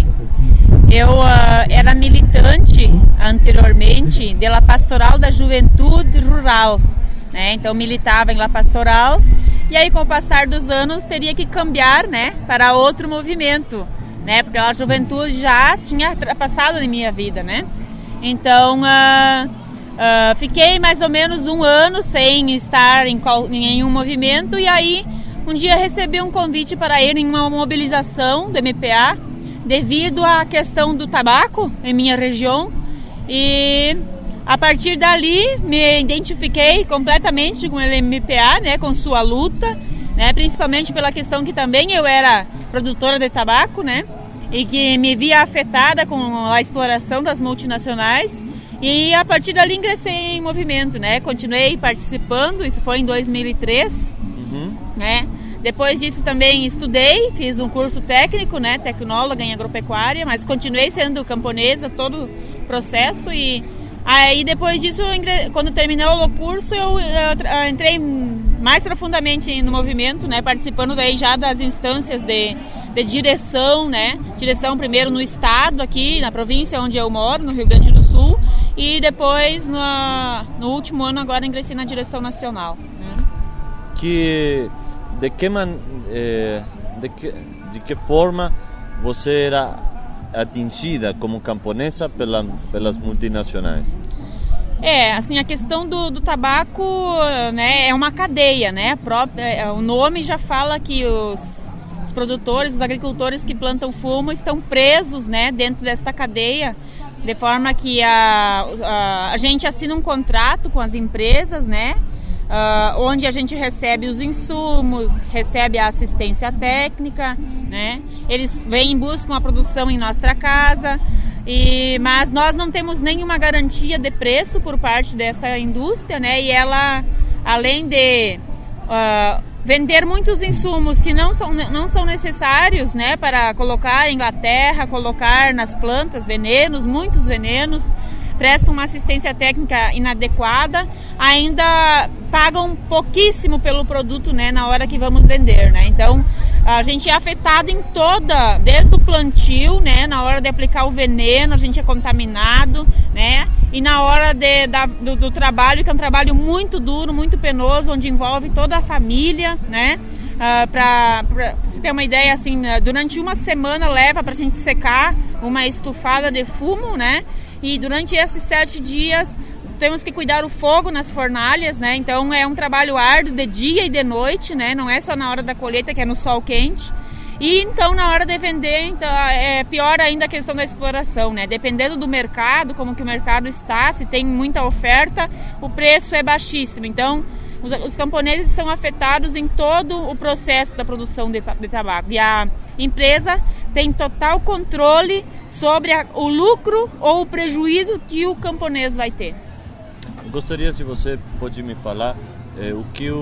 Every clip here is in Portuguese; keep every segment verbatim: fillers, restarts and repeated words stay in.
comecei? Eu uh, era militante anteriormente de La Pastoral da Juventude Rural, né? Então militava em La Pastoral e aí com o passar dos anos teria que cambiar, né, para outro movimento, né? Porque a juventude já tinha passado na minha vida, né? Então uh, uh, fiquei mais ou menos um ano sem estar em, qual, em nenhum movimento e aí um dia recebi um convite para ir em uma mobilização do M P A devido à questão do tabaco em minha região e a partir dali me identifiquei completamente com o M P A, né, com sua luta, né, principalmente pela questão que também eu era produtora de tabaco, né, e que me via afetada com a exploração das multinacionais e a partir dali ingressei em movimento, né, continuei participando, isso foi em dois mil e três, uhum. né. Depois disso também estudei, fiz um curso técnico, né, tecnóloga em agropecuária, mas continuei sendo camponesa todo o processo e aí depois disso, quando terminou o curso, eu, eu entrei mais profundamente no movimento, né, participando daí já das instâncias de, de direção, né, direção primeiro no estado aqui, na província onde eu moro, no Rio Grande do Sul, e depois no, no último ano agora ingressei na direção nacional. Né. Que De que, man, eh, de, que, de que forma você era atingida como camponesa pela, pelas multinacionais? É, assim, a questão do, do tabaco, né, é uma cadeia, né? Própria, o nome já fala que os, os produtores, os agricultores que plantam fumo estão presos, né, dentro desta cadeia, de forma que a, a, a gente assina um contrato com as empresas, né? Uh, onde a gente recebe os insumos, recebe a assistência técnica, né? Eles vêm e buscam a produção em nossa casa, e, mas nós não temos nenhuma garantia de preço por parte dessa indústria, né? E ela, além de uh, vender muitos insumos que não são, não são necessários, né, para colocar em la terra, colocar nas plantas venenos, muitos venenos, prestam uma assistência técnica inadequada, ainda pagam pouquíssimo pelo produto, né, na hora que vamos vender, né? Então a gente é afetado em toda, desde o plantio, né, na hora de aplicar o veneno, a gente é contaminado, né? E na hora de, da, do, do trabalho, que é um trabalho muito duro, muito penoso, onde envolve toda a família, né? Uh, para você ter uma ideia, assim, durante uma semana leva para a gente secar uma estufada de fumo, né? E durante esses sete dias temos que cuidar o fogo nas fornalhas, né? Então é um trabalho árduo de dia e de noite, né? Não é só na hora da colheita, que é no sol quente. E então na hora de vender, então, é pior ainda a questão da exploração, né? Dependendo do mercado, como que o mercado está, se tem muita oferta, o preço é baixíssimo. Então os, os camponeses são afetados em todo o processo da produção de, de tabaco. E a empresa tem total controle sobre a, o lucro ou o prejuízo que o camponês vai ter. Gostaria, se você pode me falar eh, o que o,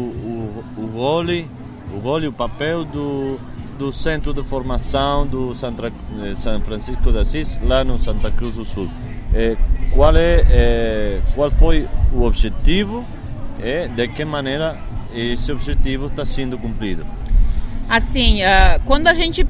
o, o role, o role, o papel do, do Centro de Formação do Santa, eh, São Francisco de Assis, lá no Santa Cruz do Sul. Eh, qual, é, eh, qual foi o objetivo e de que maneira esse objetivo está sendo cumprido? Assim, uh, quando a gente uh,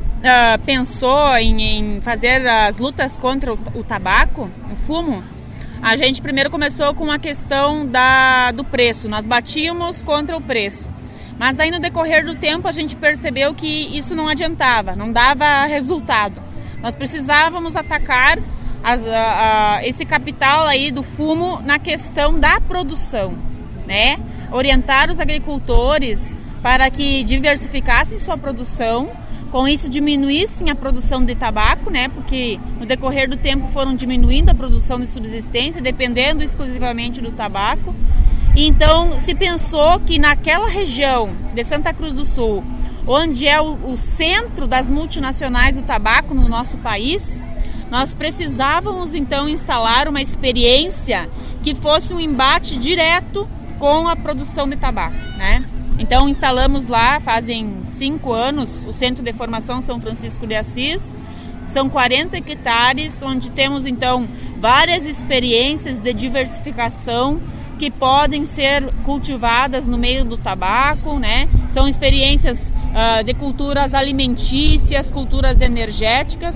pensou em, em fazer as lutas contra o, o tabaco, o fumo, a gente primeiro começou com a questão da, do preço. Nós batíamos contra o preço. Mas daí no decorrer do tempo a gente percebeu que isso não adiantava, não dava resultado. Nós precisávamos atacar as, a, a, esse capital aí do fumo na questão da produção, né? Orientar os agricultores para que diversificassem sua produção, com isso diminuíssem a produção de tabaco, né? Porque no decorrer do tempo foram diminuindo a produção de subsistência, dependendo exclusivamente do tabaco. E então se pensou que naquela região de Santa Cruz do Sul, onde é o, o centro das multinacionais do tabaco no nosso país, nós precisávamos então instalar uma experiência que fosse um embate direto com a produção de tabaco, né? Então instalamos lá, fazem cinco anos, o Centro de Formação São Francisco de Assis. São quarenta hectares, onde temos então várias experiências de diversificação que podem ser cultivadas no meio do tabaco, né? São experiências uh, de culturas alimentícias, culturas energéticas,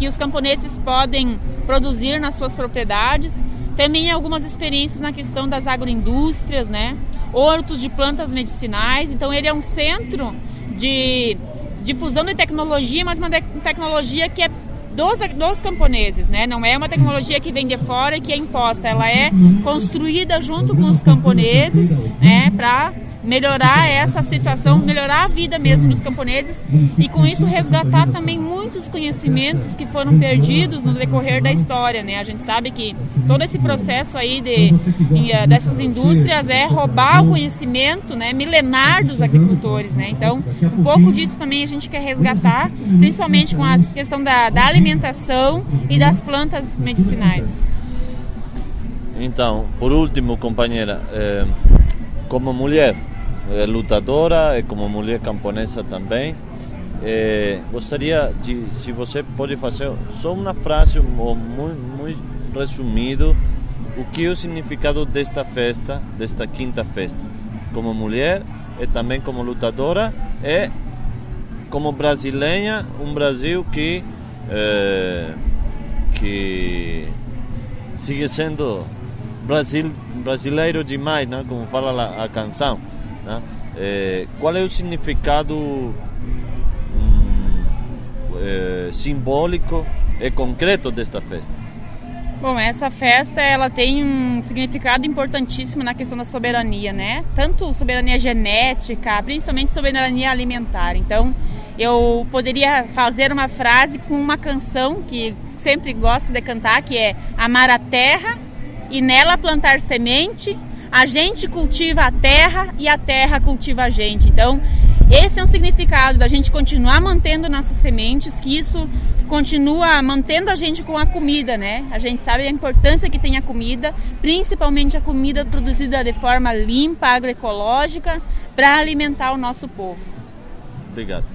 que os camponeses podem produzir nas suas propriedades. Também algumas experiências na questão das agroindústrias, né? Hortos de plantas medicinais. Então ele é um centro de difusão de tecnologia, mas uma de- tecnologia que é dos, dos camponeses, né? Não é uma tecnologia que vem de fora e que é imposta. Ela é construída junto com os camponeses, né? Para melhorar essa situação, melhorar a vida mesmo dos camponeses e com isso resgatar também muitos conhecimentos que foram perdidos no decorrer da história, né? A gente sabe que todo esse processo aí de, dessas indústrias é roubar o conhecimento, né, milenar dos agricultores, né? Então, um pouco disso também a gente quer resgatar, principalmente com a questão da, da alimentação e das plantas medicinais. Então, por último, companheira, eh, como mulher, é lutadora e como mulher camponesa também, é, gostaria de, se você pode fazer só uma frase muito, muito resumido, o que é o significado desta festa, desta quinta festa, como mulher e também como lutadora e como brasileira, um Brasil que é, que sigue sendo Brasil, brasileiro demais, né? Como fala a, a canção. Né? É, qual é o significado hum, é, simbólico e concreto desta festa? Bom, essa festa ela tem um significado importantíssimo na questão da soberania, né? Tanto soberania genética, principalmente soberania alimentar. Então, eu poderia fazer uma frase com uma canção que sempre gosto de cantar, que é amar a terra e nela plantar semente. A gente cultiva a terra e a terra cultiva a gente. Então, esse é um significado da gente continuar mantendo nossas sementes, que isso continua mantendo a gente com a comida, né? A gente sabe a importância que tem a comida, principalmente a comida produzida de forma limpa, agroecológica, para alimentar o nosso povo. Obrigado.